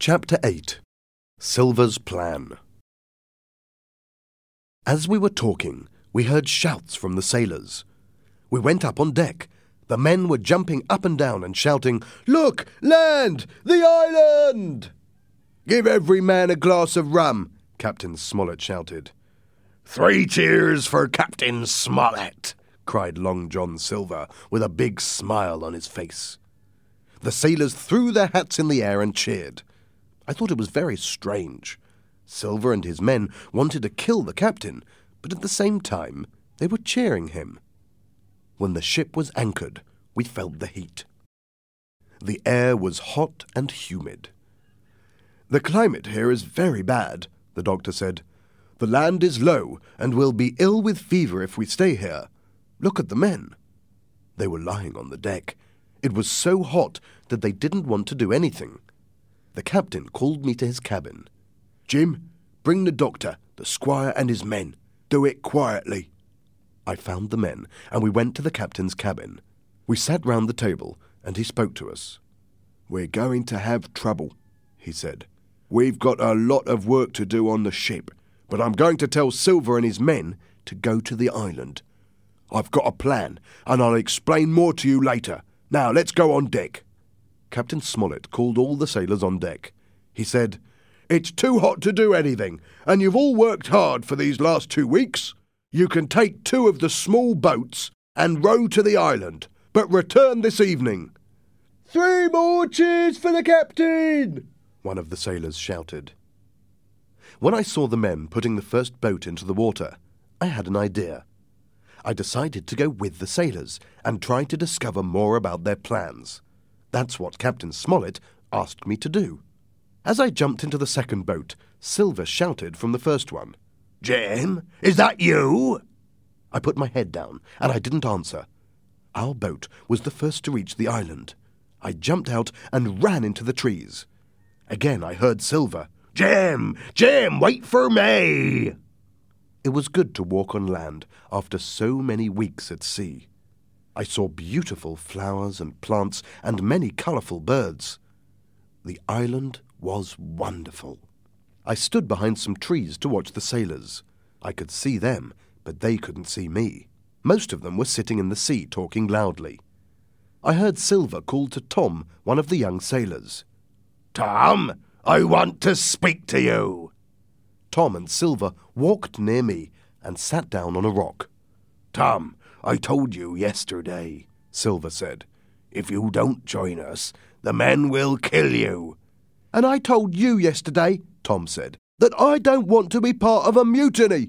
Chapter 8. Silver's Plan. As we were talking, we heard shouts from the sailors. We went up on deck. The men were jumping up and down and shouting, "Look! Land! The island!" "Give every man a glass of rum," Captain Smollett shouted. "3 cheers for Captain Smollett," cried Long John Silver, with a big smile on his face. The sailors threw their hats in the air and cheered. I thought it was very strange. Silver and his men wanted to kill the captain, but at the same time they were cheering him. When the ship was anchored, we felt the heat. The air was hot and humid. "The climate here is very bad," the doctor said. "The land is low, and we'll be ill with fever if we stay here. Look at the men." They were lying on the deck. It was so hot that they didn't want to do anything. The captain called me to his cabin. "Jim, bring the doctor, the squire and his men. Do it quietly." I found the men, and we went to the captain's cabin. We sat round the table, and he spoke to us. "We're going to have trouble," he said. "We've got a lot of work to do on the ship, but I'm going to tell Silver and his men to go to the island. I've got a plan, and I'll explain more to you later. Now, let's go on deck." Captain Smollett called all the sailors on deck. He said, "It's too hot to do anything, and you've all worked hard for these last 2 weeks. You can take 2 of the small boats and row to the island, but return this evening." "3 more cheers for the captain!" one of the sailors shouted. When I saw the men putting the first boat into the water, I had an idea. I decided to go with the sailors and try to discover more about their plans. That's what Captain Smollett asked me to do. As I jumped into the second boat, Silver shouted from the first one, "Jim, is that you?" I put my head down, and I didn't answer. Our boat was the first to reach the island. I jumped out and ran into the trees. Again I heard Silver, Jim, wait for me!" It was good to walk on land after so many weeks at sea. I saw beautiful flowers and plants and many colourful birds. The island was wonderful. I stood behind some trees to watch the sailors. I could see them, but they couldn't see me. Most of them were sitting in the sea talking loudly. I heard Silver call to Tom, one of the young sailors. "Tom, I want to speak to you." Tom and Silver walked near me and sat down on a rock. "Tom, I told you yesterday," Silver said. "If you don't join us, the men will kill you." "And I told you yesterday," Tom said, "that I don't want to be part of a mutiny."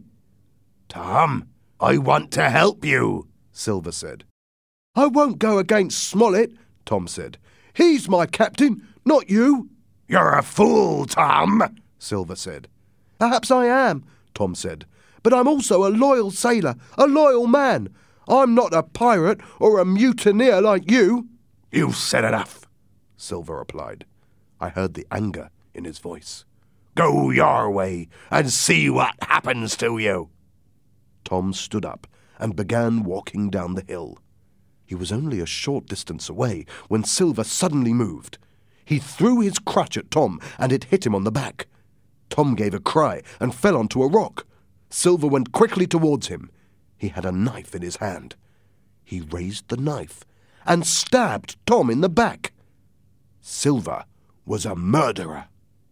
"Tom, I want to help you," Silver said. "I won't go against Smollett," Tom said. "He's my captain, not you." "You're a fool, Tom," Silver said. "Perhaps I am," Tom said, "but I'm also a loyal sailor, a loyal man. I'm not a pirate or a mutineer like you." "You've said enough," Silver replied. I heard the anger in his voice. "Go your way and see what happens to you." Tom stood up and began walking down the hill. He was only a short distance away when Silver suddenly moved. He threw his crutch at Tom and it hit him on the back. Tom gave a cry and fell onto a rock. Silver went quickly towards him. He had a knife in his hand. He raised the knife and stabbed Tom in the back. Silver was a murderer.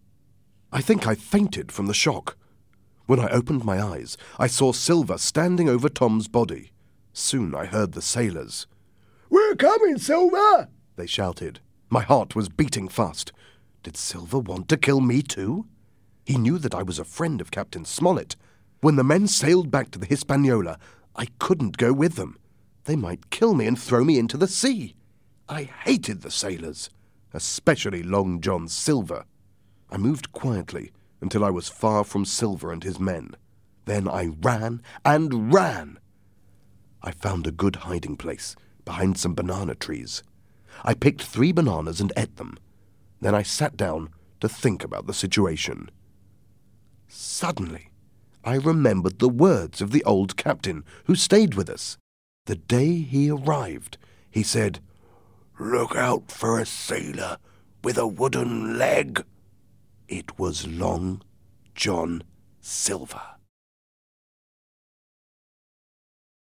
I think I fainted from the shock. When I opened my eyes, I saw Silver standing over Tom's body. Soon I heard the sailors. "We're coming, Silver!" they shouted. My heart was beating fast. Did Silver want to kill me too? He knew that I was a friend of Captain Smollett. When the men sailed back to the Hispaniola, I couldn't go with them. They might kill me and throw me into the sea. I hated the sailors, especially Long John Silver. I moved quietly until I was far from Silver and his men. Then I ran and ran. I found a good hiding place behind some banana trees. I picked 3 bananas and ate them. Then I sat down to think about the situation. Suddenly, I remembered the words of the old captain who stayed with us. The day he arrived, he said, "Look out for a sailor with a wooden leg." It was Long John Silver.